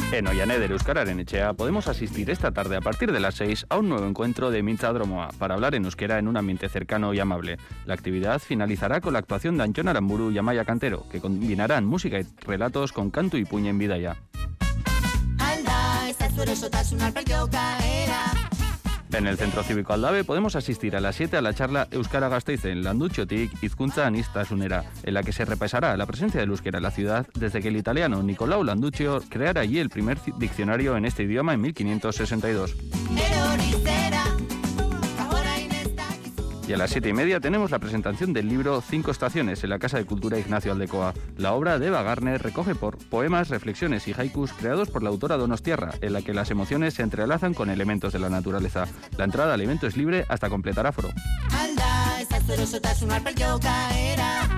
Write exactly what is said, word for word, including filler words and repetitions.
En Oianeder Euskararen Etxea podemos asistir esta tarde a partir de las seis a un nuevo encuentro de Mintzadromoa para hablar en euskera en un ambiente cercano y amable. La actividad finalizará con la actuación de Antxon Aramburu y Amaia Cantero, que combinarán música y relatos con canto y puña en bidaia. En el Centro Cívico Aldave podemos asistir a las siete a la charla Euskara Gasteizen, Landutxotik Hizkuntza Aniztasunera, en la que se repasará la presencia del euskera en la ciudad desde que el italiano Nicolau Landuccio creara allí el primer diccionario en este idioma en mil quinientos sesenta y dos. Y a las siete y media tenemos la presentación del libro Cinco Estaciones en la Casa de Cultura Ignacio Aldecoa. La obra de Eva Garner recoge por poemas, reflexiones y haikus creados por la autora donostiarra, en la que las emociones se entrelazan con elementos de la naturaleza. La entrada al evento es libre hasta completar aforo.